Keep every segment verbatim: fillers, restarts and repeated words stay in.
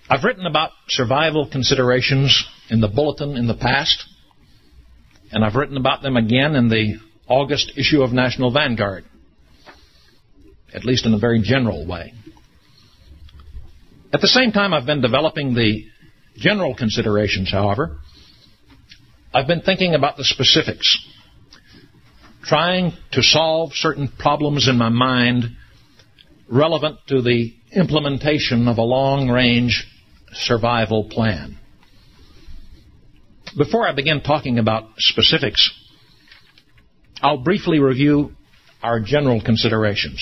I've written about survival considerations in the Bulletin in the past, and I've written about them again in the August issue of National Vanguard, at least in a very general way. At the same time I've been developing the general considerations, however, I've been thinking about the specifics, trying to solve certain problems in my mind relevant to the implementation of a long-range survival plan. Before I begin talking about specifics, I'll briefly review our general considerations.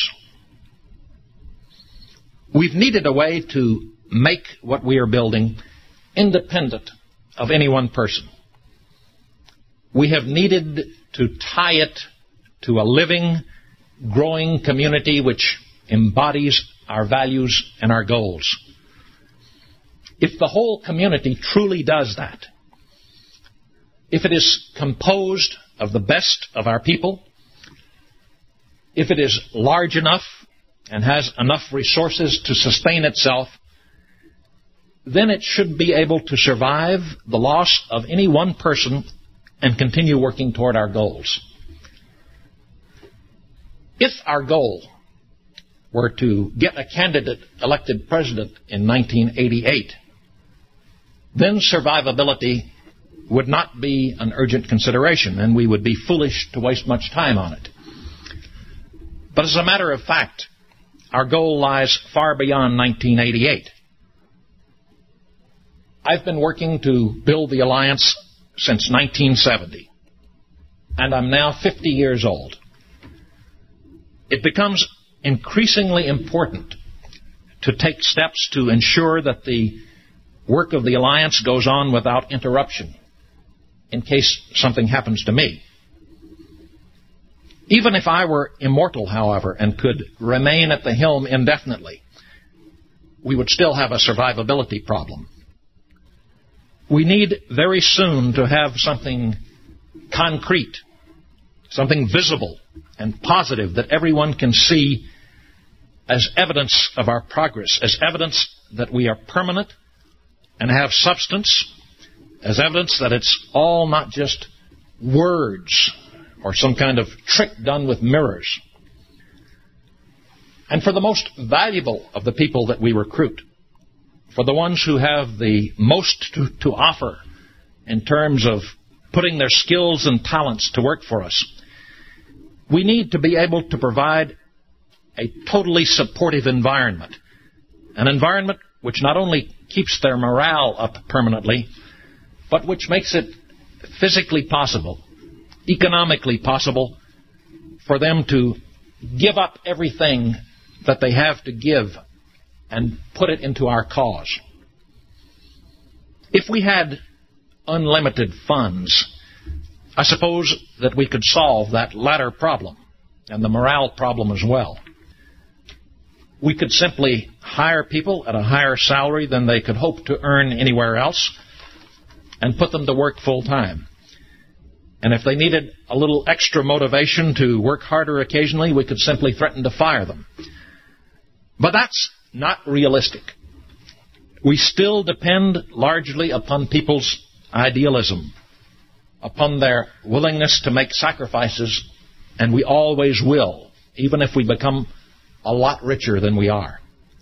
We've needed a way to make what we are building independent of any one person. We have needed to tie it to a living, growing community which embodies our values and our goals. If the whole community truly does that, if it is composed of the best of our people, if it is large enough and has enough resources to sustain itself, then it should be able to survive the loss of any one person and continue working toward our goals. If our goal were to get a candidate elected president in nineteen eighty-eight, then survivability would not be an urgent consideration, and we would be foolish to waste much time on it. But as a matter of fact, our goal lies far beyond nineteen eighty-eight. I've been working to build the alliance since nineteen seventy, and I'm now fifty years old. It becomes increasingly important to take steps to ensure that the work of the alliance goes on without interruption in case something happens to me. Even if I were immortal, however, and could remain at the helm indefinitely, we would still have a survivability problem. We need very soon to have something concrete, something visible and positive that everyone can see as evidence of our progress, as evidence that we are permanent and have substance, as evidence that it's all not just words or some kind of trick done with mirrors. And for the most valuable of the people that we recruit, for the ones who have the most to, to offer in terms of putting their skills and talents to work for us, we need to be able to provide a totally supportive environment, an environment which not only keeps their morale up permanently, but which makes it physically possible, economically possible, for them to give up everything that they have to give and put it into our cause. If we had unlimited funds, I suppose that we could solve that latter problem and the morale problem as well. We could simply hire people at a higher salary than they could hope to earn anywhere else and put them to work full time. And if they needed a little extra motivation to work harder occasionally, we could simply threaten to fire them. But that's not realistic. We still depend largely upon people's idealism, upon their willingness to make sacrifices, and we always will, even if we become a lot richer than we are.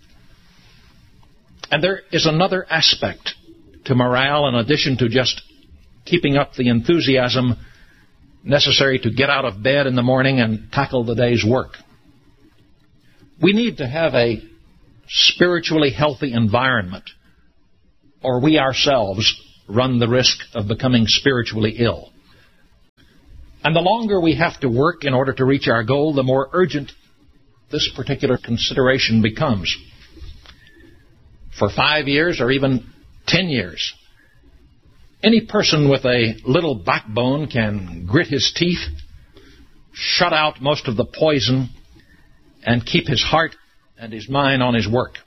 And there is another aspect to morale in addition to just keeping up the enthusiasm necessary to get out of bed in the morning and tackle the day's work. We need to have a spiritually healthy environment, or we ourselves run the risk of becoming spiritually ill. And the longer we have to work in order to reach our goal, the more urgent this particular consideration becomes. For five years or even ten years, any person with a little backbone can grit his teeth, shut out most of the poison, and keep his heart and his mind on his work.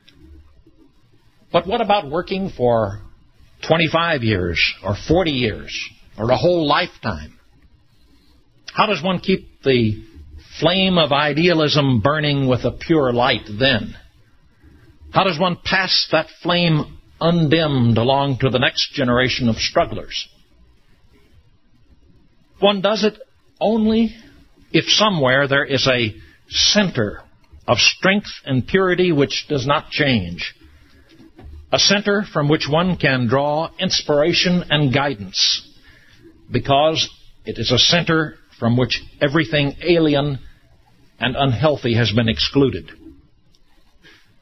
But what about working for twenty-five years or forty years or a whole lifetime? How does one keep the flame of idealism burning with a pure light then? How does one pass that flame undimmed along to the next generation of strugglers? One does it only if somewhere there is a center of strength and purity which does not change. A center from which one can draw inspiration and guidance, because it is a center from which everything alien and unhealthy has been excluded.